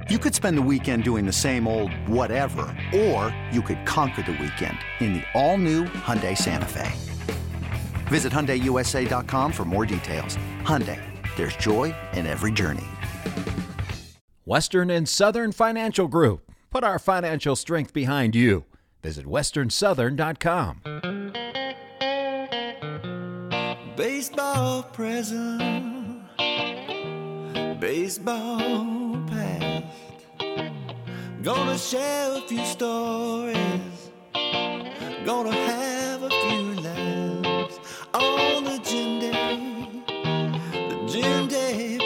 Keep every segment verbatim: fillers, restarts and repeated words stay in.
You could spend the weekend doing the same old whatever, or you could conquer the weekend in the all-new Hyundai Santa Fe. Visit Hyundai U S A dot com for more details. Hyundai, there's joy in every journey. Western and Southern Financial Group. Put our financial strength behind you. Visit western southern dot com. Baseball present, baseball past. Gonna share a few stories, gonna have a few laughs on the Jim Day, the Jim Day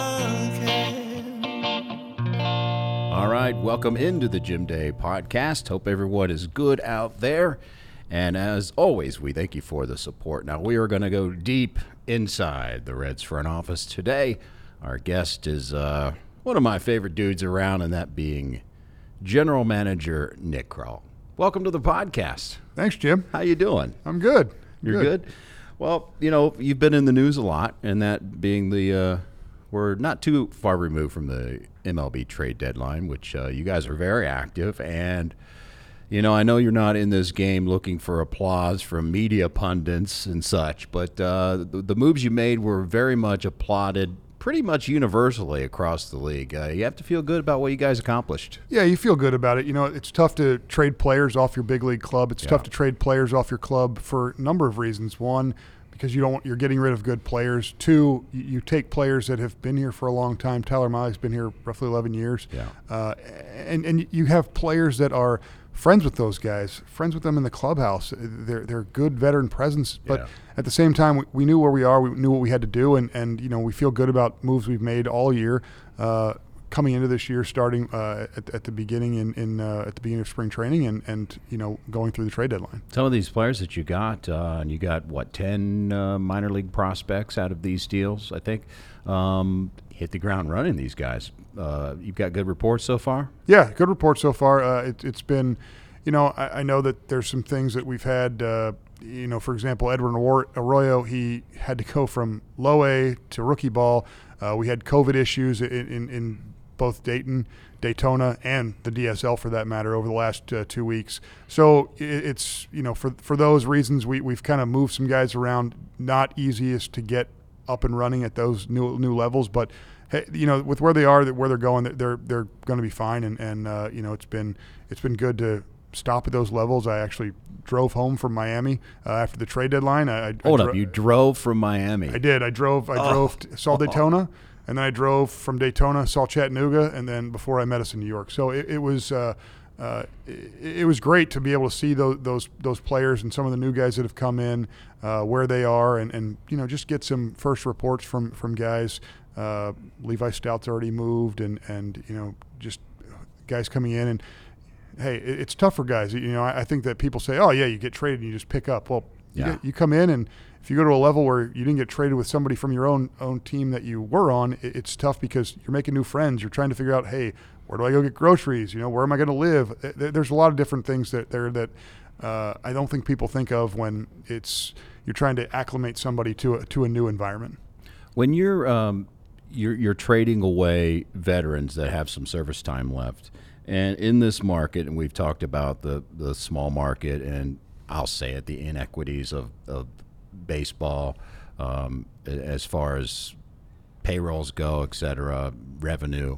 podcast. All right, welcome into the Jim Day podcast. Hope everyone is good out there. And as always, we thank you for the support. Now, we are going to go deep inside the Reds front office today. Our guest is uh, one of my favorite dudes around, and that being General Manager Nick Krall. Welcome to the podcast. Thanks, Jim. How you doing? I'm good. You're good. good? Well, you know, you've been in the news a lot, and that being the uh, we're not too far removed from the M L B trade deadline, which uh, you guys are very active. And, you know, I know you're not in this game looking for applause from media pundits and such, but uh, the, the moves you made were very much applauded pretty much universally across the league. Uh, you have to feel good about what you guys accomplished. Yeah, you feel good about it. You know, it's tough to trade players off your big league club. It's Yeah. tough to trade players off your club for a number of reasons. One, because you don't, you're getting rid of good players. Two, you, you take players that have been here for a long time. Tyler Mahle's been here roughly eleven years. Yeah. Uh, and, and you have players that are friends with those guys, friends with them in the clubhouse. They're they're good veteran presence, but Yeah. at the same time, we, we knew where we are. We knew what we had to do, and, and you know we feel good about moves we've made all year, uh, coming into this year, starting uh, at, at the beginning in, in uh, at the beginning of spring training, and, and you know going through the trade deadline. Some of these players that you got, uh, and you got what ten uh, minor league prospects out of these deals, I think. Um, hit the ground running. These guys. Uh, you've got good reports so far? Yeah, good report so far. Uh, it, it's been, you know, I, I know that there's some things that we've had, uh, you know, for example, Edwin Arroyo, he had to go from low A to rookie ball. Uh, we had COVID issues in, in, in both Dayton, Daytona, and the D S L for that matter over the last uh, two weeks. So it, it's, you know, for for those reasons, we, we've kind of moved some guys around. Not easiest to get up and running at those new new levels, but hey, you know, with where they are, where they're going, they're they're going to be fine. And and uh, you know, it's been it's been good to stop at those levels. I actually drove home from Miami uh, after the trade deadline. I, I Hold I dro- up, you drove from Miami? I did. I drove. I Oh. drove, t- saw Daytona, and then I drove from Daytona, saw Chattanooga, and then before I met us in New York. So it, it was. Uh, Uh, it, it was great to be able to see those those those players and some of the new guys that have come in, uh, where they are, and, and you know just get some first reports from from guys. Uh, Levi Stout's already moved, and, and you know just guys coming in, and hey, it, it's tough for guys. You know, I, I think that people say, oh yeah, you get traded and you just pick up. Well, you, Yeah. get, you come in, and if you go to a level where you didn't get traded with somebody from your own own team that you were on, it, it's tough because you're making new friends. You're trying to figure out, hey, where do I go get groceries? You know, where am I going to live? There's a lot of different things that there that uh, I don't think people think of when it's you're trying to acclimate somebody to a, to a new environment. When you're um, you're you're trading away veterans that have some service time left, and in this market, and we've talked about the the small market, and I'll say it, the inequities of of baseball, um, as far as payrolls go, et cetera, revenue.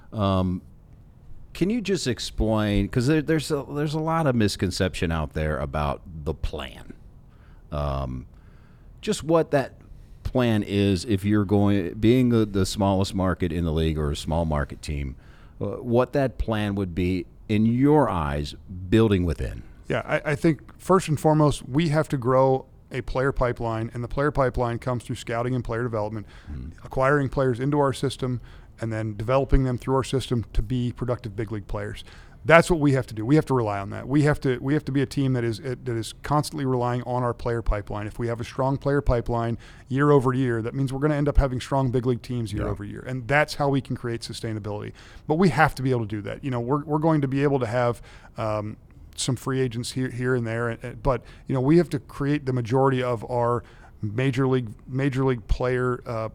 Um, Can you just explain, because there, there's a, there's a lot of misconception out there about the plan, um, just what that plan is if you're going, being the, the smallest market in the league or a small market team, uh, what that plan would be in your eyes, building within. Yeah, I, I think first and foremost, we have to grow a player pipeline, and the player pipeline comes through scouting and player development, mm. acquiring players into our system, and then developing them through our system to be productive big league players. That's what we have to do. We have to rely on that. We have to we have to be a team that is that is constantly relying on our player pipeline. If we have a strong player pipeline year over year, that means we're going to end up having strong big league teams year yeah. over year, and that's how we can create sustainability. But we have to be able to do that. You know, we're we're going to be able to have um, some free agents here here and there, but you know, we have to create the majority of our major league major league player uh,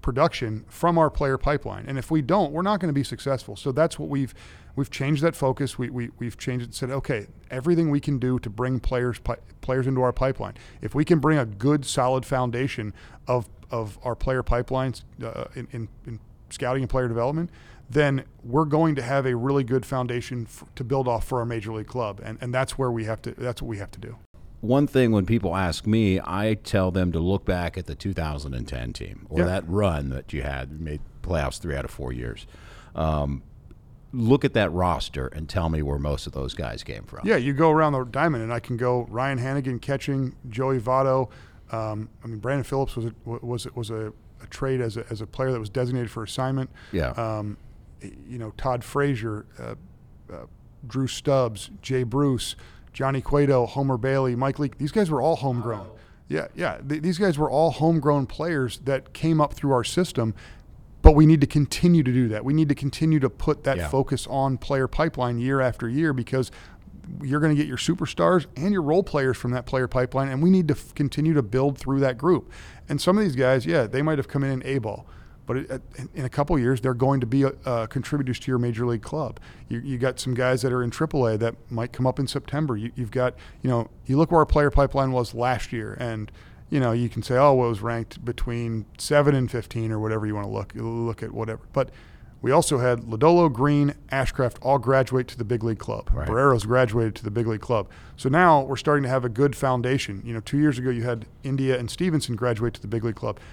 production from our player pipeline. And if we don't, we're not going to be successful. So that's what we've we've changed that focus. We, we we've changed it and said, okay, everything we can do to bring players pi- players into our pipeline. If we can bring a good, solid foundation of of our player pipelines uh, in, in in scouting and player development, then we're going to have a really good foundation f- to build off for our major league club. And and that's where we have to. That's what we have to do. One thing when people ask me, I tell them to look back at the two thousand ten team or yeah. that run that you had, you made playoffs three out of four years. Um, look at that roster and tell me where most of those guys came from. Yeah, you go around the diamond, and I can go Ryan Hannigan catching, Joey Votto. Um, I mean, Brandon Phillips was a, was was a, a trade as a as a player that was designated for assignment. Yeah. Um, you know, Todd Frazier, uh, uh, Drew Stubbs, Jay Bruce, Johnny Cueto, Homer Bailey, Mike Leake. These guys were all homegrown. Yeah, yeah. Th- these guys were all homegrown players that came up through our system, but we need to continue to do that. We need to continue to put that yeah. focus on player pipeline year after year, because you're going to get your superstars and your role players from that player pipeline, and we need to f- continue to build through that group. And some of these guys, yeah, they might have come in in A-ball, but it, in a couple of years, they're going to be uh, contributors to your major league club. You, you got some guys that are in triple A that might come up in September. You, you've got, you know, you look where our player pipeline was last year, and you know, you can say, oh, well, it was ranked between seven and fifteen or whatever you want to look look at, whatever. But we also had Lodolo, Green, Ashcraft all graduate to the big league club. Right. Barrero's graduated to the big league club. So now we're starting to have a good foundation. You know, two years ago you had India and Stevenson graduate to the big league club.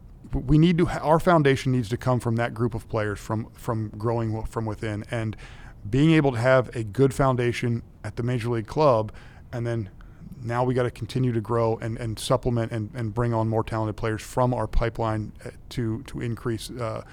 We need to, our foundation needs to come from that group of players, from from growing from within, and being able to have a good foundation at the major league club, and then now we got to continue to grow and, and supplement and, and bring on more talented players from our pipeline to to increase uh,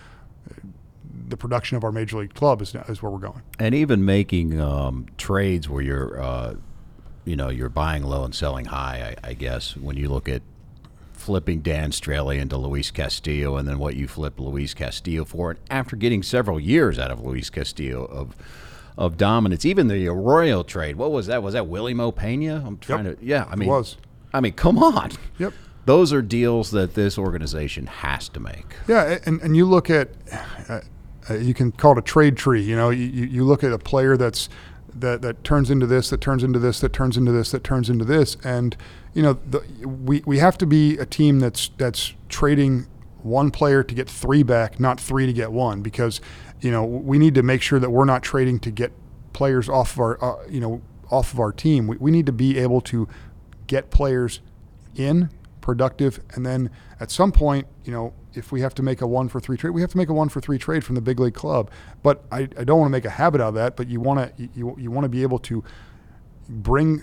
the production of our major league club is, is where we're going. And even making um, trades where you're, uh, you know, you're buying low and selling high, I, I guess, when you look at flipping Dan Straley into Luis Castillo, and then what you flip Luis Castillo for, and after getting several years out of Luis Castillo of of dominance, even the Arroyo trade, what was that? Was that Willie Mo Pena? I'm trying Yep. to, yeah, I mean, It was. I mean, come on. Yep. Those are deals that this organization has to make. Yeah, and, and you look at, uh, uh, you can call it a trade tree. You know, you, you look at a player that's that that turns into this, that turns into this, that turns into this, that turns into this, and you know, the, we we have to be a team that's that's trading one player to get three back, not three to get one, because you know we need to make sure that we're not trading to get players off of our uh, you know off of our team. We we need to be able to get players in productive, and then at some point, you know, if we have to make a one for three trade, we have to make a one for three trade from the big league club. But I, I don't want to make a habit out of that. But you want to you you want to be able to bring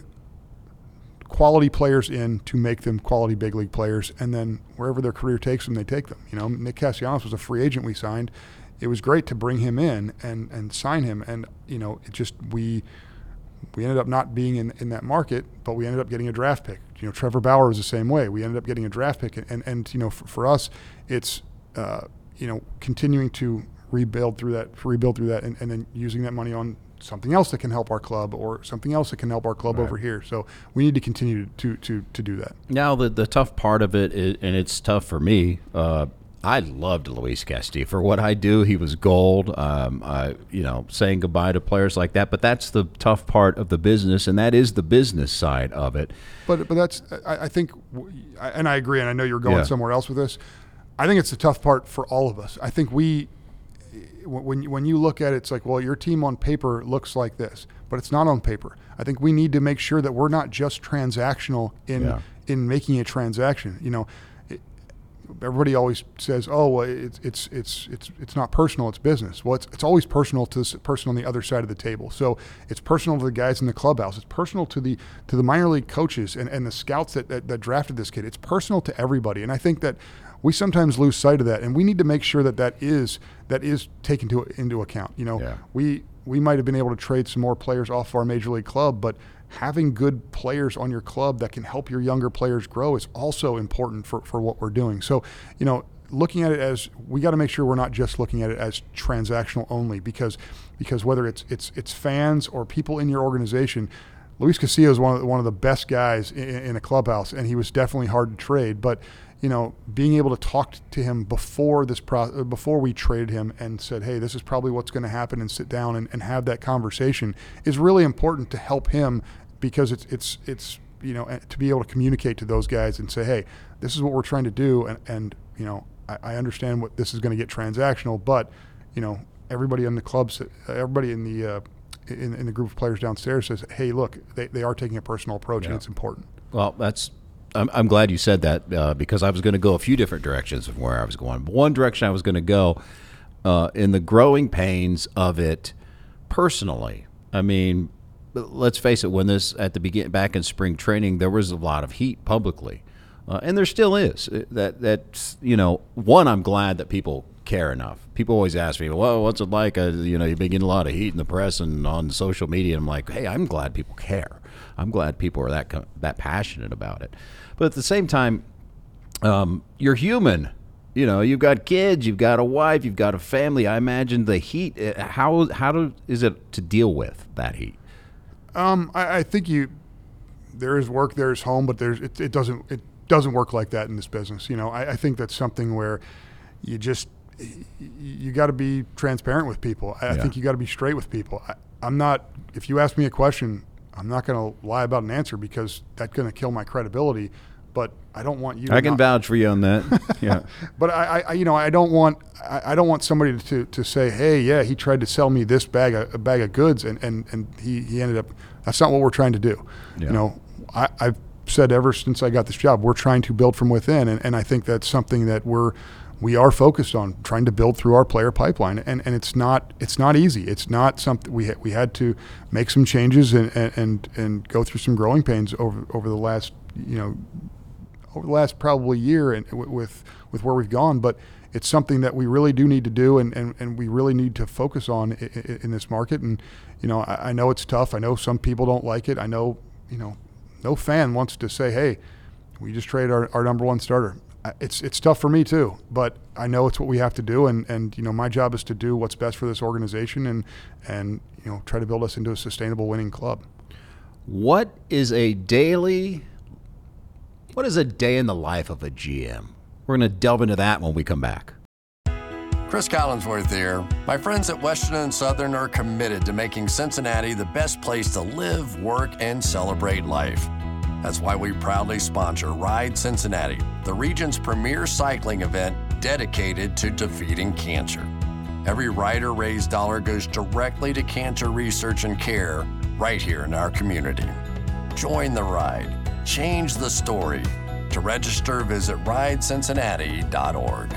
quality players in to make them quality big league players, and then wherever their career takes them, they take them. You know, Nick Castellanos was a free agent we signed. It was great to bring him in and, and sign him, and you know, it just we we ended up not being in, in that market, but we ended up getting a draft pick. You know, Trevor Bauer was the same way. We ended up getting a draft pick, and and, and you know, for, for us, it's uh, you know, continuing to rebuild through that, rebuild through that, and, and then using that money on something else that can help our club, or something else that can help our club right. over here. So we need to continue to to to do that. Now, the the tough part of it, is, and it's tough for me. Uh, I loved Luis Castillo for what I do. He was gold. Um, I, you know, saying goodbye to players like that. But that's the tough part of the business, and that is the business side of it. But but that's I, I think, and I agree, and I know you're going Yeah. somewhere else with this. I think it's the tough part for all of us. I think we, when when you look at it, it's like, well, your team on paper looks like this, but it's not on paper. I think we need to make sure that we're not just transactional in Yeah. in making a transaction. You know, it, everybody always says, oh, well, it's it's it's it's it's not personal, it's business. Well, it's it's always personal to the person on the other side of the table. So it's personal to the guys in the clubhouse. It's personal to the to the minor league coaches and, and the scouts that, that that drafted this kid. It's personal to everybody, and I think that we sometimes lose sight of that, and we need to make sure that that is that is taken to, into account. You know, Yeah. we we might have been able to trade some more players off our major league club, but having good players on your club that can help your younger players grow is also important for, for what we're doing. So, you know, looking at it as, we got to make sure we're not just looking at it as transactional only, because because whether it's it's it's fans or people in your organization, Luis Castillo is one of the, one of the best guys in, in a clubhouse, and he was definitely hard to trade. But you know, being able to talk to him before this pro- before we traded him and said, hey, this is probably what's going to happen, and sit down and, and have that conversation is really important to help him, because it's it's it's you know, to be able to communicate to those guys and say, hey, this is what we're trying to do, and, and you know, I, I understand what this is going to get transactional, but you know, everybody in the clubs, everybody in the uh, in, in the group of players downstairs says, hey, look, they, they are taking a personal approach, yeah. and it's important. Well, that's I'm, I'm glad you said that, uh, because I was going to go a few different directions of where I was going. But one direction I was going to go uh, in the growing pains of it personally. I mean, let's face it, when this at the begin back in spring training, there was a lot of heat publicly, uh, and there still is. That that you know, one, I'm glad that people care enough. People always ask me, well, what's it like? Uh, you know, you've been getting a lot of heat in the press and on social media. And I'm like, hey, I'm glad people care. I'm glad people are that that passionate about it. But at the same time, um, you're human. You know, you've got kids, you've got a wife, you've got a family. I imagine the heat. How how do, is it to deal with that heat? Um, I, I think you there is work, there is home, but there's it, it doesn't it doesn't work like that in this business. You know, I, I think that's something where you just you got to be transparent with people. I, yeah. I think you got to be straight with people. I, I'm not. If you ask me a question, I'm not going to lie about an answer, because that's going to kill my credibility. But I don't want you. I to can not, vouch for you on that. Yeah. But I, I, you know, I don't want, I, I don't want somebody to, to say, hey, yeah, he tried to sell me this bag of, a bag of goods, and, and, and he, he ended up. That's not what we're trying to do. Yeah. You know, I, I've said ever since I got this job, we're trying to build from within, and, and I think that's something that we're. We are focused on trying to build through our player pipeline, and, and it's not it's not easy. It's not something we ha- we had to make some changes and, and and go through some growing pains over over the last you know over the last probably year, and with with where we've gone. But it's something that we really do need to do, and, and, and we really need to focus on in, in this market. And you know, I, I know it's tough. I know some people don't like it. I know you know no fan wants to say, hey, we just traded our, our number one starter. It's it's tough for me too, but I know it's what we have to do, and, and you know my job is to do what's best for this organization, and and you know try to build us into a sustainable winning club. What is a daily? What is a day in the life of a G M? We're going to delve into that when we come back. Chris Collinsworth here. My friends at Western and Southern are committed to making Cincinnati the best place to live, work, and celebrate life. That's why we proudly sponsor Ride Cincinnati, the region's premier cycling event dedicated to defeating cancer. Every rider-raised dollar goes directly to cancer research and care right here in our community. Join the ride. Change the story. To register, visit ride cincinnati dot org.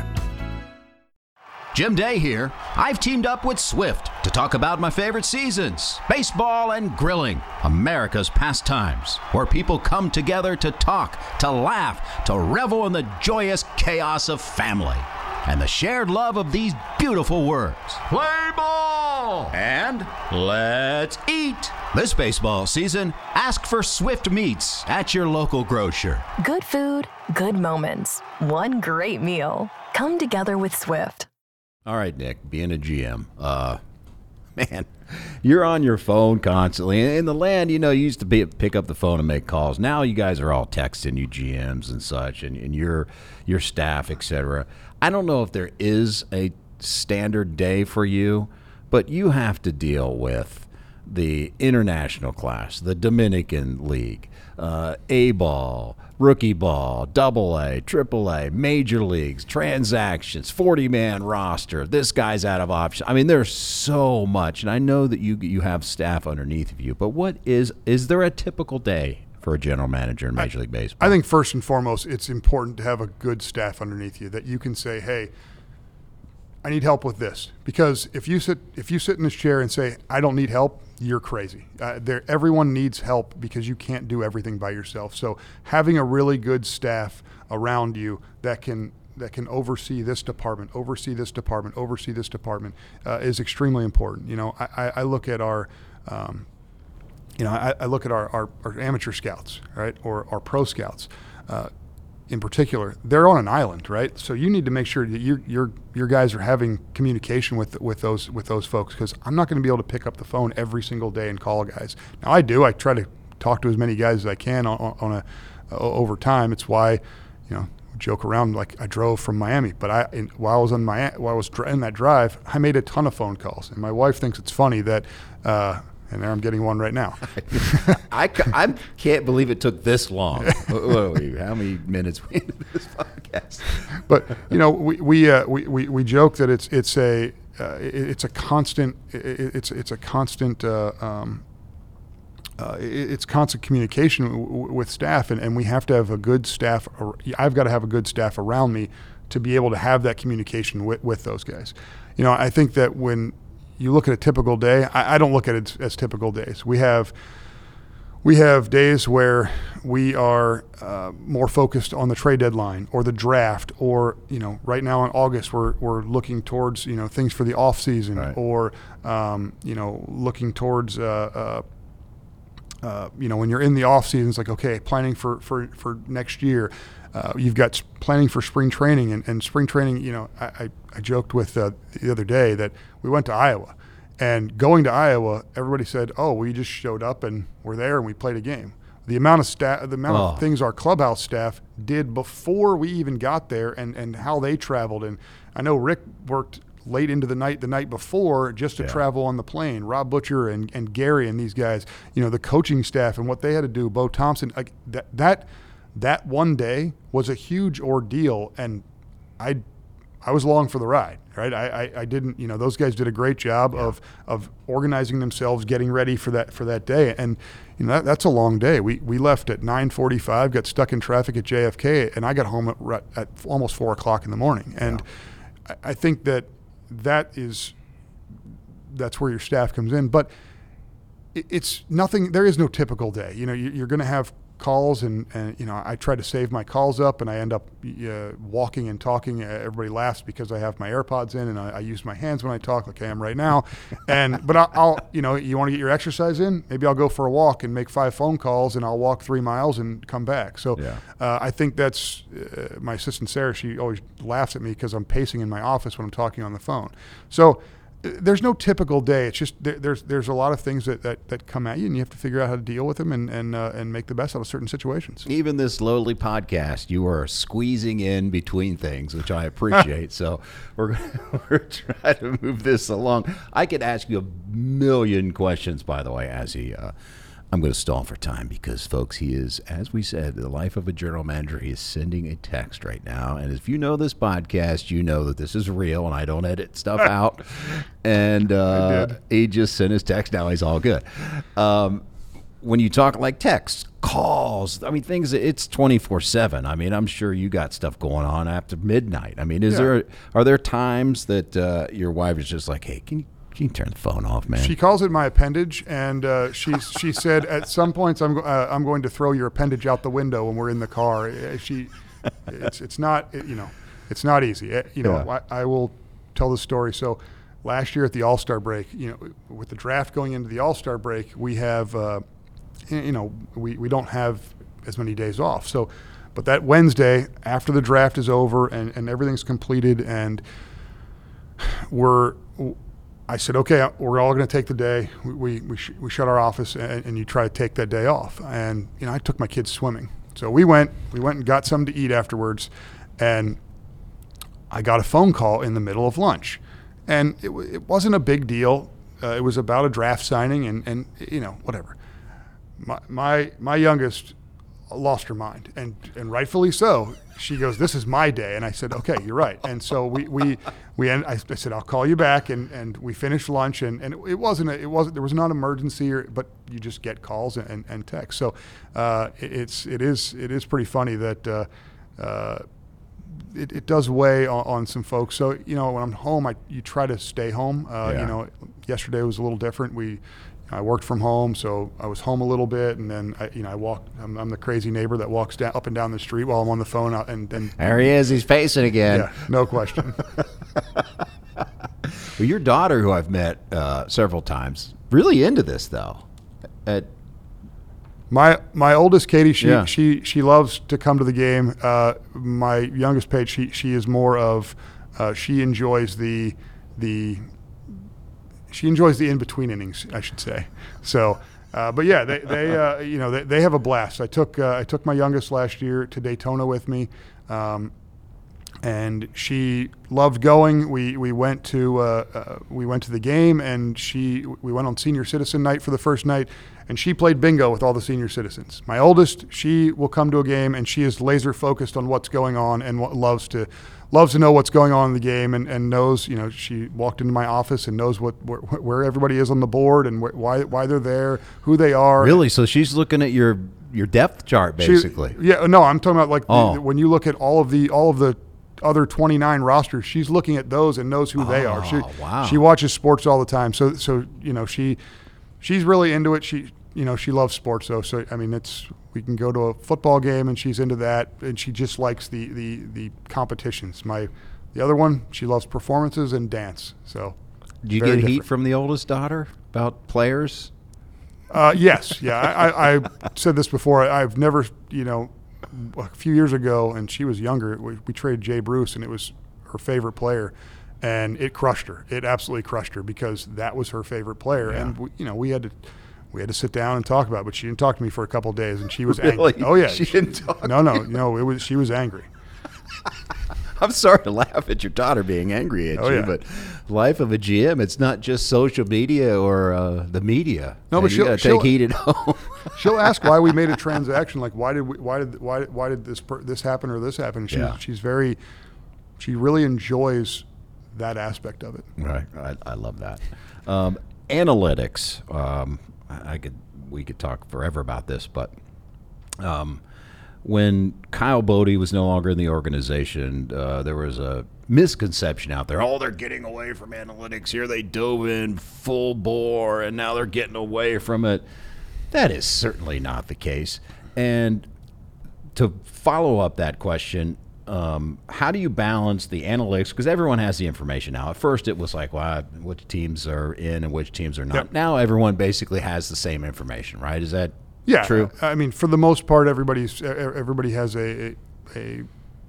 Jim Day here. I've teamed up with Swift to talk about my favorite seasons, baseball and grilling, America's pastimes, where people come together to talk, to laugh, to revel in the joyous chaos of family and the shared love of these beautiful words. Play ball! And let's eat! This baseball season, ask for Swift Meats at your local grocer. Good food, good moments, one great meal. Come together with Swift. All right, Nick, being a G M, uh, man, you're on your phone constantly. In the land, you know, you used to be, pick up the phone and make calls. Now you guys are all texting, you G Ms and such, and, and your your staff, et cetera. I don't know if there is a standard day for you, but you have to deal with the international class, the Dominican League, uh, A-ball, rookie ball, double A, triple A, major leagues, transactions, forty-man roster. This guy's out of option. I mean, there's so much, and I know that you you have staff underneath of you. But what is is there a typical day for a general manager in Major League Baseball? I think first and foremost, it's important to have a good staff underneath you that you can say, "Hey, I need help with this." Because if you sit if you sit in this chair and say, "I don't need help," you're crazy. Uh, there, everyone needs help because you can't do everything by yourself. So having a really good staff around you that can that can oversee this department, oversee this department, oversee this department uh, is extremely important. You know, I, I look at our, um, you know, I, I look at our, our, our amateur scouts, right, or our pro scouts. Uh, in particular, they're on an island, right? So you need to make sure that your your your guys are having communication with with those with those folks, because I'm not going to be able to pick up the phone every single day and call guys. Now I do. I try to talk to as many guys as I can on, on a uh, over time. It's why, you know, joke around like I drove from Miami, but I in, while I was on my while I was dr- in that drive, I made a ton of phone calls, and my wife thinks it's funny that, uh, and there I'm getting one right now. I, ca- I can't believe it took this long. What are we, how many minutes we into this podcast? But you know, we we uh, we, we we joke that it's it's a uh, it, it's a constant it, it's it's a constant. Uh, um, Uh, it's constant communication w- with staff, and, and we have to have a good staff. Or I've got to have a good staff around me to be able to have that communication with, with those guys. You know, I think that when you look at a typical day, I, I don't look at it as, as typical days. We have we have days where we are uh, more focused on the trade deadline or the draft, or you know, right now in August we're we're looking towards you know things for the off season, right. or um, you know looking towards. Uh, uh, Uh, you know, when you're in the off season, it's like, okay, planning for, for, for next year. Uh, you've got s- planning for spring training, and, and spring training, you know, I, I, I joked with uh, the other day that we went to Iowa, and going to Iowa, everybody said, oh, we just showed up and we're there and we played a game. The amount of sta- the amount Oh. of things our clubhouse staff did before we even got there, and, and how they traveled. And I know Rick worked late into the night the night before just to Yeah. travel on the plane. Rob Butcher and, and Gary and these guys, you know, the coaching staff and what they had to do. Bo Thompson, like that that that one day was a huge ordeal, and I I was along for the ride, right? I, I, I didn't, you know, those guys did a great job Yeah. of of organizing themselves, getting ready for that for that day, and you know that, that's a long day. We we left at nine forty-five, got stuck in traffic at J F K, and I got home at, at almost four o'clock in the morning, and Yeah. I, I think that. That is, that's where your staff comes in. But it, it's nothing, there is no typical day. You know, you, you're going to have calls, and, and, you know, I try to save my calls up, and I end up uh, walking and talking. Uh, everybody laughs because I have my AirPods in, and I, I use my hands when I talk, like I am right now. And, but I'll, I'll, you know, you want to get your exercise in? Maybe I'll go for a walk and make five phone calls, and I'll walk three miles and come back. So Yeah. uh, I think that's uh, my assistant, Sarah, she always laughs at me because I'm pacing in my office when I'm talking on the phone. So there's no typical day. It's just there, there's there's a lot of things that, that, that come at you, and you have to figure out how to deal with them and and uh, and make the best out of certain situations. Even this lowly podcast, you are squeezing in between things, which I appreciate. So we're we're trying to move this along. I could ask you a million questions, by the way, as he. Uh, I'm going to stall for time because, folks, he is, as we said, the life of a general manager. He is sending a text right now. And if you know this podcast, you know that this is real and I don't edit stuff out. And uh, he just sent his text. Now he's all good. Um, when you talk like texts, calls, I mean, things, it's twenty-four seven. I mean, I'm sure you got stuff going on after midnight. I mean, is Yeah. there, are there times that uh, your wife is just like, hey, can you, Can you turn the phone off, man? She calls it my appendage, and uh, she she said at some points I'm go- uh, I'm going to throw your appendage out the window when we're in the car. Uh, She, it's it's not it, you know, it's not easy. Uh, You know, Yeah. I, I will tell the story. So last year at the All-Star break, you know, with the draft going into the All-Star break, we have, uh, you know, we, we don't have as many days off. So, but that Wednesday after the draft is over and, and everything's completed, and we're. I said, okay, we're all going to take the day. We we, we, sh- we shut our office, and, and you try to take that day off. And you know, I took my kids swimming, so we went. We went and got something to eat afterwards, and I got a phone call in the middle of lunch, and it, w- it wasn't a big deal. Uh, it was about a draft signing, and, and you know, whatever. My my my youngest lost her mind, and and rightfully so. She goes, "This is my day," and I said, "Okay, you're right." And so we we we end, I, I said, "I'll call you back," and, and we finished lunch, and, and it wasn't a, it wasn't there was not an emergency, or, but you just get calls and, and, and texts. So uh, it, it's it is it is pretty funny that uh, uh, it, it does weigh on, on some folks. So you know, when I'm home, I you try to stay home. Uh, Yeah. You know, yesterday was a little different. We I worked from home, so I was home a little bit, and then I, you know I walked. I'm, I'm the crazy neighbor that walks down, up and down the street while I'm on the phone, out, and and There he is. He's facing again. yeah, no question. Well, your daughter, who I've met uh, several times, really into this though. At My my oldest Katie, she Yeah. she she loves to come to the game. Uh, my youngest Paige, she she is more of uh, she enjoys the the she enjoys the in between innings, I should say. So, uh, but yeah, they they uh, you know they, they have a blast. I took uh, I took my youngest last year to Daytona with me. Um, and she loved going. We we went to uh, uh, we went to the game, and she we went on senior citizen night for the first night, and she played bingo with all the senior citizens. My oldest, she will come to a game, and she is laser focused on what's going on, and what, loves to loves to know what's going on in the game, and, and knows, you know, she walked into my office and knows what where, where everybody is on the board and wh- why why they're there, who they are. Really? So she's looking at your your depth chart, basically. She, yeah, no, I'm talking about like oh. the, when you look at all of the all of the other twenty-nine rosters, she's looking at those and knows who oh, they are. She, wow. she watches sports all the time. So, so, you know, she, she's really into it. She, you know, she loves sports though. So, I mean, it's, we can go to a football game and she's into that, and she just likes the, the, the competitions. My, the other one, she loves performances and dance. So do you very get different. heat from the oldest daughter about players? Uh, yes. Yeah. I, I, I said this before. I've never, you know, a few years ago, and she was younger, we, we traded Jay Bruce, and it was her favorite player, and it crushed her. It absolutely crushed her because that was her favorite player. Yeah. And we, you know, we had to we had to sit down and talk about it, but she didn't talk to me for a couple of days, and she was Really? angry. Oh yeah, She didn't talk No, no, no. It was she was angry. I'm sorry to laugh at your daughter being angry at Oh, you, yeah. but life of a G M, it's not just social media or uh, the media. No, And but you she'll- gotta she'll- take heat at home. She'll ask why we made a transaction, like why did we, why did why why did this per, this happen or this happen. She, Yeah. She's very, she really enjoys that aspect of it. Right, I, I love that. Um, analytics. Um, I I could we could talk forever about this, but um, when Kyle Bodie was no longer in the organization, uh, there was a misconception out there. Oh, they're getting away from analytics. Here they dove in full bore, and now they're getting away from it. That is certainly not the case. And to follow up that question, um, how do you balance the analytics? Because everyone has the information now. At first, it was like, well, which teams are in and which teams are not. Yep. Now everyone basically has the same information, right? Is that Yeah, true? I mean, for the most part, everybody's everybody has a a,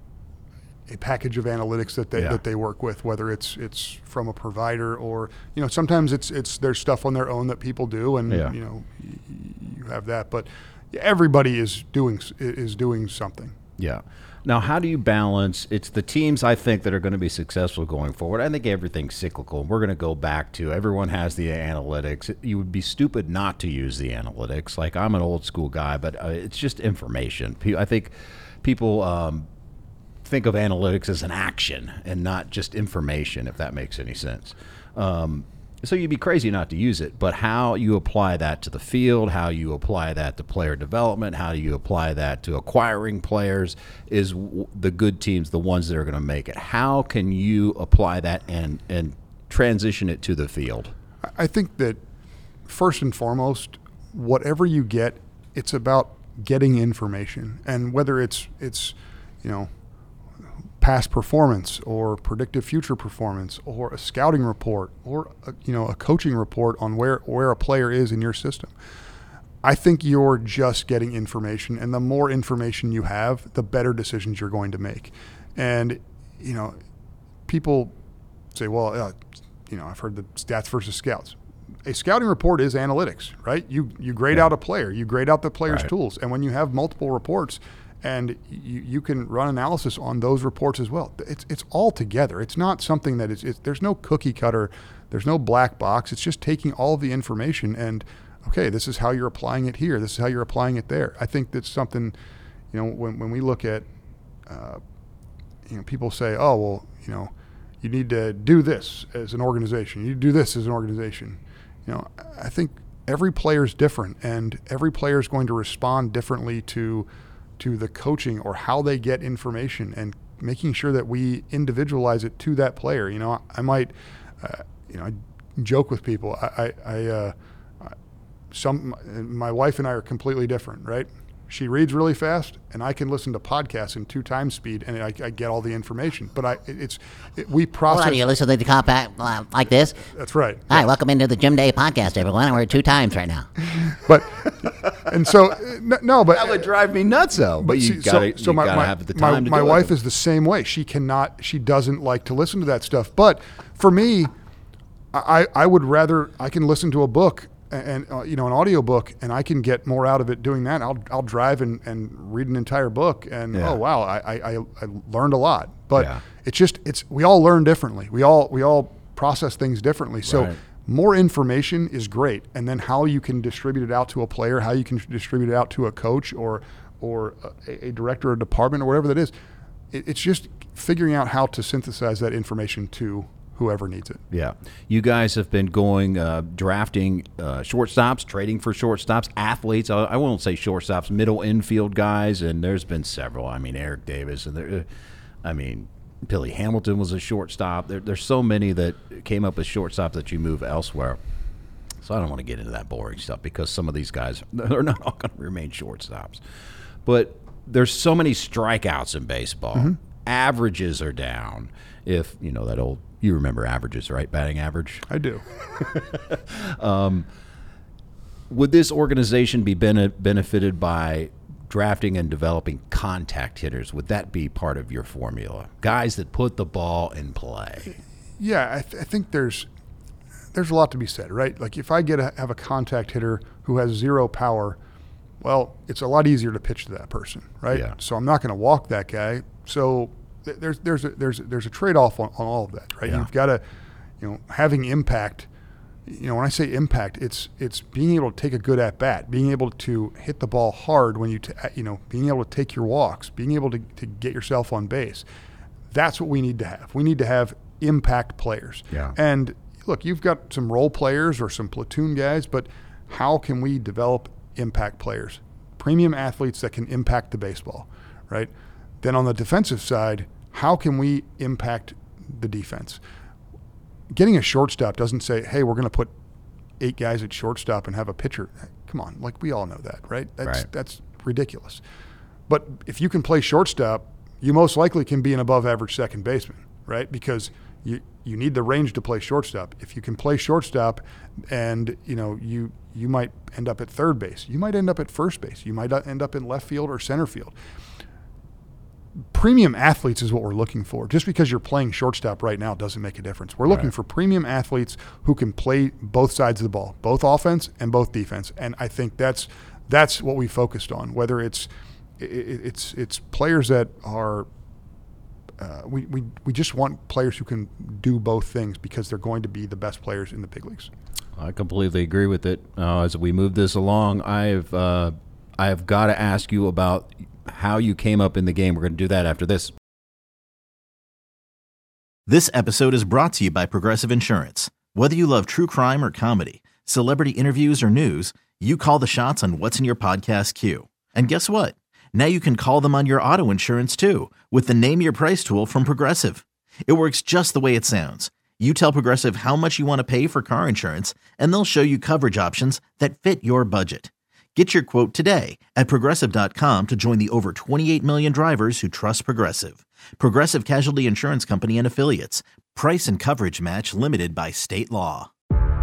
a package of analytics that they Yeah. that they work with, whether it's it's from a provider or, you know, sometimes it's it's there's stuff on their own that people do, and Yeah. you know y- you have that, but everybody is doing s- is doing something. Yeah. Now, how do you balance? It's the teams, I think, that are going to be successful going forward. I think everything's cyclical. We're going to go back to everyone has the analytics. You would be stupid not to use the analytics. Like, I'm an old school guy, but uh, it's just information. Pe- I think people um, think of analytics as an action and not just information, if that makes any sense. Um, So you'd be crazy not to use it, but how you apply that to the field, how you apply that to player development, how do you apply that to acquiring players is w- the good teams, the ones that are going to make it. How can you apply that and, and transition it to the field? I think that first and foremost, whatever you get, it's about getting information, and whether it's it's you know past performance or predictive future performance or a scouting report or a, you know a coaching report on where where a player is in your system. I think you're just getting information, and the more information you have, the better decisions you're going to make. And you know, people say, well, uh, you know, I've heard the stats versus scouts. A scouting report is analytics, right? You you grade Yeah. out a player, you grade out the player's Right. tools, and when you have multiple reports, and you, you can run analysis on those reports as well. It's it's all together. It's not something that is. It's, there's no cookie cutter. There's no black box. It's just taking all of the information and, okay, this is how you're applying it here. This is how you're applying it there. I think that's something, you know, when when we look at, uh, you know, people say, oh well, you know, you need to do this as an organization. You do this as an organization. You know, I think every player is different, and every player is going to respond differently to. to the coaching or how they get information, and making sure that we individualize it to that player. You know, I might, uh, you know, I joke with people. I, I, I uh, some, my wife and I are completely different, right? She reads really fast, and I can listen to podcasts in two times speed, and I, I get all the information. But I, it's, it, we process. Hold on, you listen to the compact uh, like this? That's right. Hi, welcome into the Jim Day podcast, everyone. We're two times right now. But, and so, no, no but That would drive me nuts, though. But, you see, got to my, my, have the my, time to my do wife it. is the same way. She cannot, she doesn't like to listen to that stuff. But for me, I, I would rather, I can listen to a book and uh, you know, an audiobook, and I can get more out of it doing that. I'll I'll drive and, and read an entire book, and Yeah. oh wow, I, I, I learned a lot. But Yeah. it's just it's we all learn differently. We all we all process things differently. So Right. more information is great, and then how you can distribute it out to a player, how you can distribute it out to a coach or or a, a director of department or whatever that is. It, it's just figuring out how to synthesize that information to whoever needs it. Yeah. You guys have been going, uh, drafting uh, shortstops, trading for shortstops, athletes. I, I won't say shortstops, middle infield guys, and there's been several. I mean, Eric Davis, and there, I mean, Billy Hamilton was a shortstop. There, there's so many that came up as shortstops that you move elsewhere. So I don't want to get into that boring stuff because some of these guys, they're not all going to remain shortstops. But there's so many strikeouts in baseball. Mm-hmm. Averages are down. If, you know, that old, you remember averages, right? Batting average. I do. Would this organization be bene- benefited by drafting and developing contact hitters? Would that be part of your formula? Guys that put the ball in play. Yeah, I, th- I think there's there's a lot to be said, right? Like if I get a, have a contact hitter who has zero power, well, it's a lot easier to pitch to that person, right? Yeah. So I'm not going to walk that guy. So th- there's there's a, there's there's a trade-off on, on all of that, right? Yeah. You've got to, you know, having impact. You know, when I say impact, it's it's being able to take a good at bat, being able to hit the ball hard when you, t- you know, being able to take your walks, being able to, to get yourself on base. That's what we need to have. We need to have impact players. Yeah. And look, you've got some role players or some platoon guys, but how can we develop impact players, premium athletes that can impact the baseball, right? Then on the defensive side, how can we impact the defense? Getting a shortstop doesn't say, hey, we're going to put eight guys at shortstop and have a pitcher. Come on, like we all know that, right? That's Right. that's ridiculous. But if you can play shortstop, you most likely can be an above average second baseman, right? Because you you need the range to play shortstop. If you can play shortstop and, you know, you you might end up at third base. You might end up at first base. You might end up in left field or center field. Premium athletes is what we're looking for. Just because you're playing shortstop right now doesn't make a difference. We're looking Right. for premium athletes who can play both sides of the ball, both offense and both defense. And I think that's that's what we focused on. Whether it's it, it's it's players that are uh, we, we we just want players who can do both things because they're going to be the best players in the big leagues. I completely agree with it. Uh, as we move this along, I've uh, I have got to ask you about how you came up in the game. We're going to do that after this. This episode is brought to you by Progressive Insurance. Whether you love true crime or comedy, celebrity interviews or news, you call the shots on what's in your podcast queue. And guess what? Now you can call them on your auto insurance too with the Name Your Price tool from Progressive. It works just the way it sounds. You tell Progressive how much you want to pay for car insurance, and they'll show you coverage options that fit your budget. Get your quote today at Progressive dot com to join the over twenty-eight million drivers who trust Progressive. Progressive Casualty Insurance Company and Affiliates. Price and coverage match limited by state law.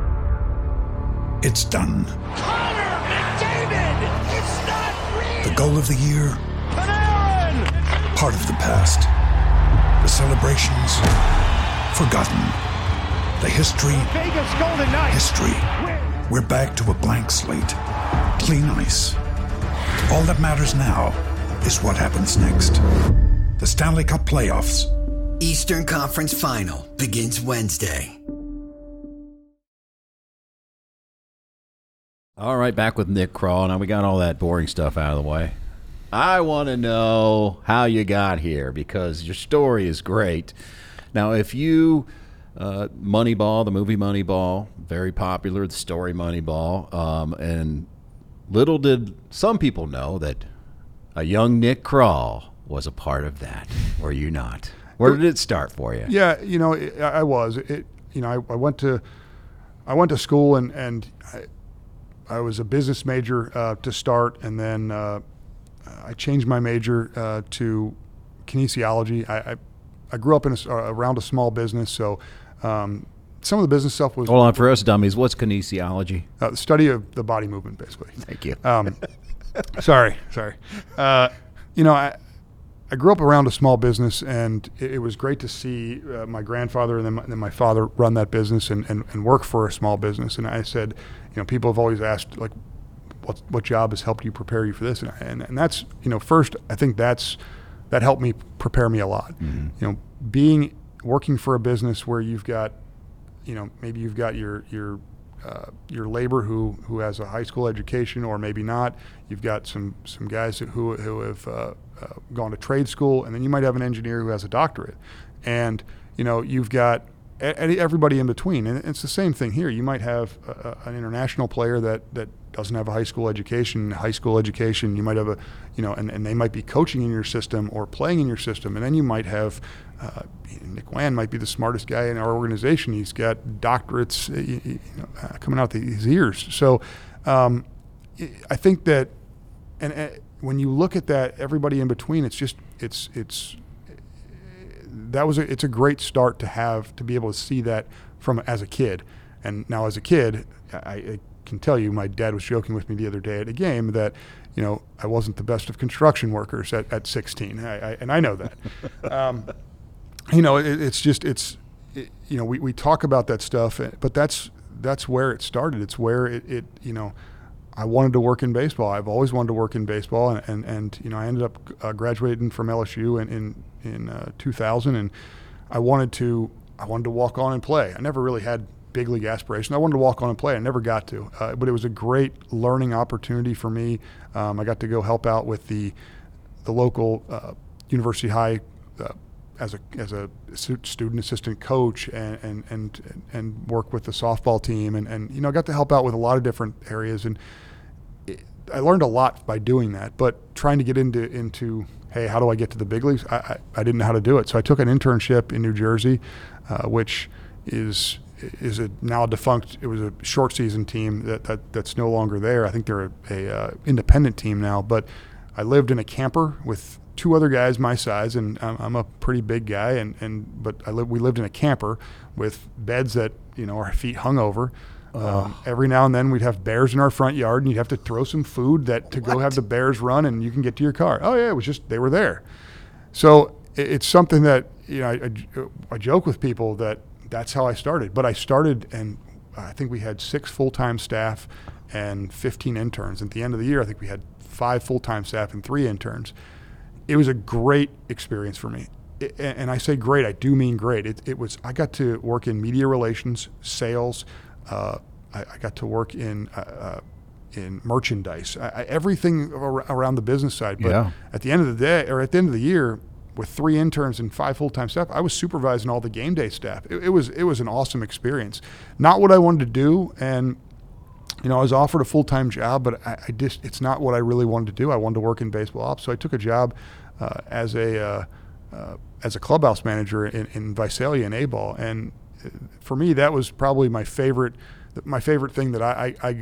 It's done. Connor McDavid! It's not real! The goal of the year, Panarin! part of the past. The celebrations, forgotten. The history, Vegas Golden Knights! history. We're back to a blank slate. Clean ice. All that matters now is what happens next. The Stanley Cup Playoffs. Eastern Conference Final begins Wednesday. All right, back with Nick Krall. Now we got all that boring stuff out of the way. I want to know how you got here because your story is great. Now, if you, uh, Moneyball, the movie Moneyball, very popular, the story Moneyball, um, and little did some people know that a young Nick Krall was a part of that. Were you not? Where did it start for you? Yeah, you know, it, I was. It, you know, I, I went to, I went to school and and I, I was a business major uh, to start, and then uh, I changed my major uh, to kinesiology. I, I I grew up in a, around a small business, so um, some of the business stuff was. Hold on, for us dummies, what's kinesiology? Uh, the study of the body movement, basically. Thank you. Um, sorry, sorry. Uh, you know, I I grew up around a small business, and it, it was great to see uh, my grandfather and then my, then my father run that business and, and, and work for a small business. And I said, you know, people have always asked, like, what what job has helped you prepare you for this? And, and and that's, you know, first, I think that's that helped me prepare me a lot. Mm-hmm. You know, being working for a business where you've got, you know, maybe you've got your your uh, your labor who who has a high school education, or maybe not. You've got some some guys who who have uh, uh, gone to trade school, and then you might have an engineer who has a doctorate, and you know, you've got everybody in between. And it's the same thing here. You might have a, an international player that, that doesn't have a high school education, high school education. You might have a, you know, and, and they might be coaching in your system or playing in your system. And then you might have, uh, Nick Wan might be the smartest guy in our organization. He's got doctorates you know, coming out his ears. So um, I think that, and uh, when you look at that, everybody in between, it's just, it's, it's, that was a, it's a great start to have, to be able to see that from as a kid. And now as a kid, I, I can tell you, my dad was joking with me the other day at a game that, you know, I wasn't the best of construction workers at, at sixteen. I, I, and I know that. um, you know, it, it's just, it's, it, you know, we, we talk about that stuff, but that's, that's where it started. It's where it, it, you know, I wanted to work in baseball. I've always wanted to work in baseball. And, and, and you know, I ended up uh, graduating from L S U in, in, in uh, two thousand, and I wanted to I wanted to walk on and play. I never really had big league aspirations. I wanted to walk on and play. I never got to, uh, but it was a great learning opportunity for me. Um, I got to go help out with the the local uh, University High uh, as a as a student assistant coach, and and and, and work with the softball team, and, and you know, got to help out with a lot of different areas, and it, I learned a lot by doing that. But trying to get into into hey, how do I get to the big leagues? I, I, I didn't know how to do it. So I took an internship in New Jersey, uh, which is is a now defunct. It was a short season team that, that that's no longer there. I think they're a, a uh, independent team now. But I lived in a camper with two other guys my size, and I'm, I'm a pretty big guy. And, and but I lived we lived in a camper with beds that, you know, our feet hung over. Um, every now and then we'd have bears in our front yard, and you'd have to throw some food that to what? go have the bears run, and you can get to your car. Oh yeah, it was just, they were there. So it, it's something that, you know, I, I, I joke with people that that's how I started. But I started, and I think we had six full-time staff and fifteen interns. At the end of the year, I think we had five full-time staff and three interns. It was a great experience for me. It, and I say great, I do mean great. It, it was, I got to work in media relations, sales. Uh, I, I got to work in uh, uh, in merchandise, I, I, everything ar- around the business side. But yeah. at the end of the day, or at the end of the year, with three interns and five full-time staff, I was supervising all the game day staff. It, it was it was an awesome experience. Not what I wanted to do, and you know, I was offered a full-time job, but I, I just it's not what I really wanted to do. I wanted to work in baseball ops, so I took a job uh, as a uh, uh, as a clubhouse manager in, in Visalia and A-ball, and for me, that was probably my favorite, my favorite thing that I, I,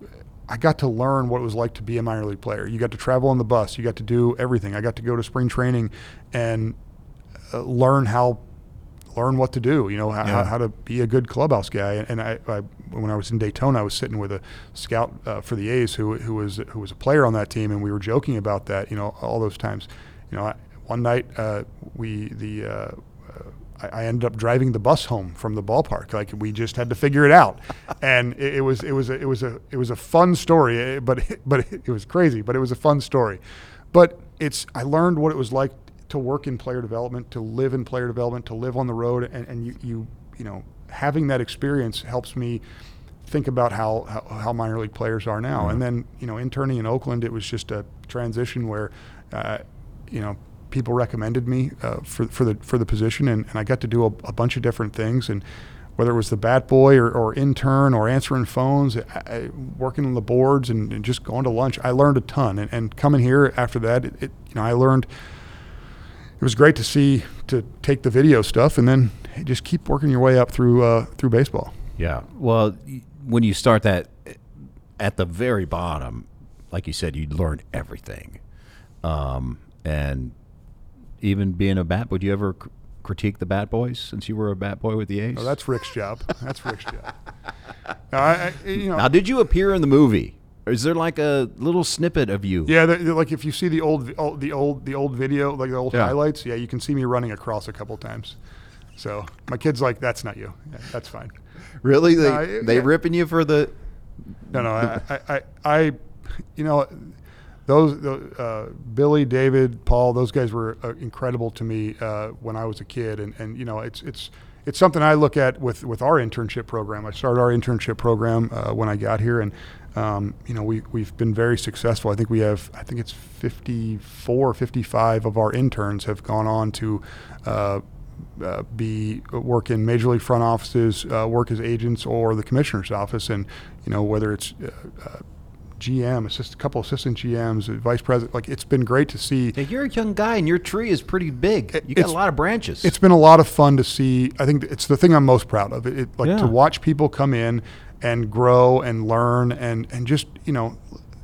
I got to learn what it was like to be a minor league player. You got to travel on the bus. You got to do everything. I got to go to spring training and uh, learn how, learn what to do. You know, how, yeah. how to be a good clubhouse guy. And I, I, when I was in Daytona, I was sitting with a scout uh, for the A's who who was who was a player on that team, and we were joking about that. You know, all those times. You know, I, one night uh, we the. Uh, I ended up driving the bus home from the ballpark. Like, we just had to figure it out, and it, it was it was a, it was a it was a fun story. But but it was crazy. But it was a fun story. But it's I learned what it was like to work in player development, to live in player development, to live on the road, and, and you you you know having that experience helps me think about how how, how minor league players are now. Mm-hmm. And then, you know, interning in Oakland, it was just a transition where uh, you know. people recommended me uh, for for the for the position, and, and I got to do a, a bunch of different things, and whether it was the bat boy or, or intern or answering phones, I, I, working on the boards, and, and just going to lunch, I learned a ton. And, and coming here after that, it, it you know I learned. It was great to see to take the video stuff and then just keep working your way up through uh, through baseball. Yeah, well, when you start that at the very bottom, like you said, you learn everything, um, and even being a bat boy, do you ever cr- critique the bat boys since you were a bat boy with the A's? Oh, that's Rick's job. That's Rick's job. No, I, I, you know. Now, did you appear in the movie? Is there like a little snippet of you? Yeah, they're, they're like if you see the old, old, the old, the old video, like the old Yeah. highlights. Yeah, you can see me running across a couple times. So my kid's like, "That's not you." Yeah, that's fine. Really? They No, they yeah. ripping you for the? No, no, I, I, I, I you know, those, those uh, Billy, David, Paul, those guys were uh, incredible to me uh, when I was a kid, and, and you know, it's it's it's something I look at with, with our internship program. I started our internship program uh, when I got here, and um, you know, we we've been very successful. I think we have, I think it's fifty-four, fifty-five of our interns have gone on to. Uh, Uh, be work in major league front offices, uh, work as agents, or the commissioner's office, and you know whether it's uh, uh, G M, assist, a couple assistant G Ms, uh, vice president. Like it's been great to see. Yeah, you're a young guy, and your tree is pretty big. It- You got it's- a lot of branches. It's been a lot of fun to see. I think it's the thing I'm most proud of. It, it like Yeah. to watch people come in and grow and learn and and just you know.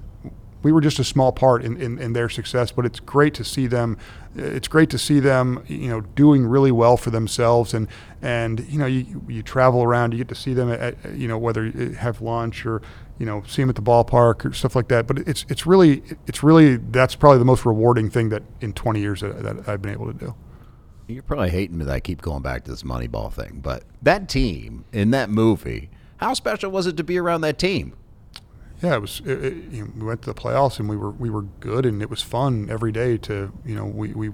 We were just a small part in, in, in their success, but it's great to see them. It's great to see them, you know, doing really well for themselves. And, and you know, you, you travel around, you get to see them at, at, you know, whether you have lunch or, you know, see them at the ballpark or stuff like that. But it's it's really it's really that's probably the most rewarding thing that in twenty years that, that I've been able to do. You're probably hating me that I keep going back to this Moneyball thing, but that team in that movie, how special was it to be around that team? Yeah, it was. It, it, you know, we went to the playoffs and we were we were good, and it was fun every day. To you know, we we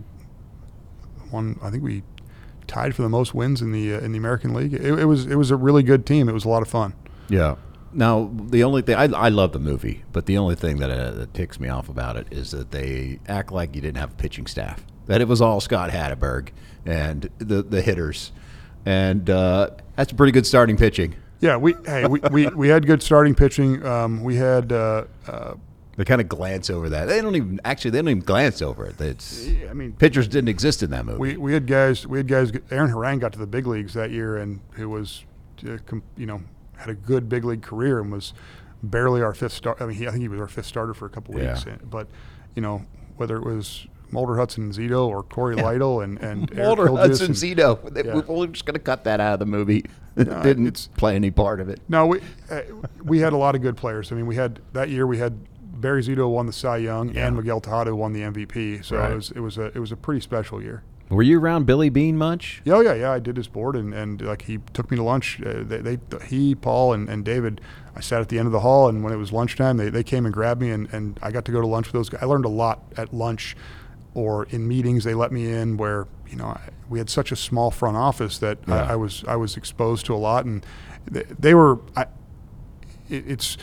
won. I think we tied for the most wins in the uh, in the American League. It, it was it was a really good team. It was a lot of fun. Yeah. Now the only thing I, I love the movie, but the only thing that, uh, that ticks me off about it is that they act like you didn't have a pitching staff. That it was all Scott Hatteberg and the the hitters, and uh, that's pretty good starting pitching. Yeah, we hey we, we, we had good starting pitching. Um, we had uh, uh, They kind of glance over that. They don't even actually. They don't even glance over it. It's. I mean, pitchers didn't exist in that movie. we we had guys. We had guys. Aaron Harang got to the big leagues that year, and who was, uh, com, you know, had a good big league career and was barely our fifth start. I mean, he, I think he was our fifth starter for a couple Yeah. weeks. But you know, whether it was Mulder Hudson Zito or Corey Lytle and and Eric Mulder Hilgis Hudson and- Zito. They- yeah. We're just going to cut that out of the movie. It No, didn't it's- play any part of it. No, we uh, we had a lot of good players. I mean, we had that year. We had Barry Zito won the Cy Young, Yeah. and Miguel Tejada won the M V P. So Right. it was it was a it was a pretty special year. Were you around Billy Bean much? Yeah, oh, yeah, yeah. I did his board, and, and like he took me to lunch. Uh, they, they, he, Paul, and, and David. I sat at the end of the hall, and when it was lunchtime, they, they came and grabbed me, and, and I got to go to lunch with those guys. I learned a lot at lunch, or in meetings they let me in where you know I, we had such a small front office that Yeah. I, I was I was exposed to a lot, and they, they were. I, it, it's.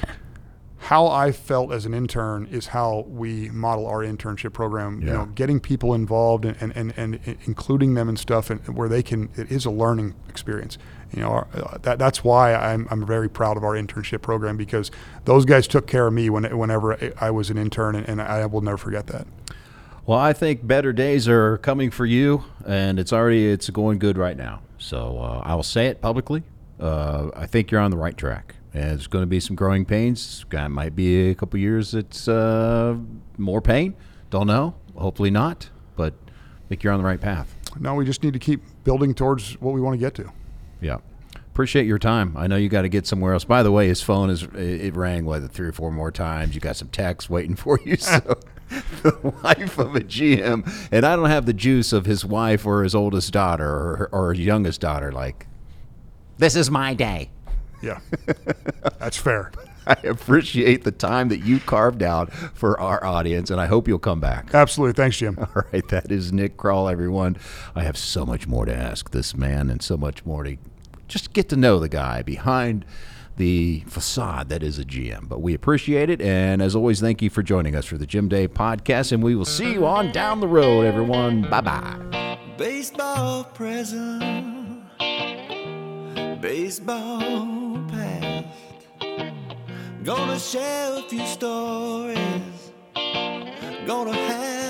How I felt as an intern is how we model our internship program. You Yeah. know, getting people involved and, and, and, and including them in stuff and where they can. It is a learning experience. You know, our, uh, that that's why I'm I'm very proud of our internship program, because those guys took care of me when whenever I was an intern, and, and I will never forget that. Well, I think better days are coming for you, and it's already it's going good right now. So uh, I will say it publicly. Uh, I think you're on the right track. And there's going to be some growing pains. It might be a couple years it's uh, more pain. Don't know. Hopefully not. But I think you're on the right path. No, we just need to keep building towards what we want to get to. Yeah. Appreciate your time. I know you got to get somewhere else. By the way, his phone is it rang what three or four more times. You got some texts waiting for you. So the wife of a G M, and I don't have the juice of his wife or his oldest daughter or or his youngest daughter. Like, This is my day. Yeah, that's fair. I appreciate the time that you carved out for our audience, and I hope you'll come back. Absolutely. Thanks, Jim. All right, that is Nick Kroll, everyone. I have so much more to ask this man and so much more to just get to know the guy behind the facade that is a G M. But we appreciate it, and as always, thank you for joining us for the Jim Day Podcast, and we will see you on down the road, everyone. Bye-bye. Baseball present, baseball past. Gonna share a few stories, gonna have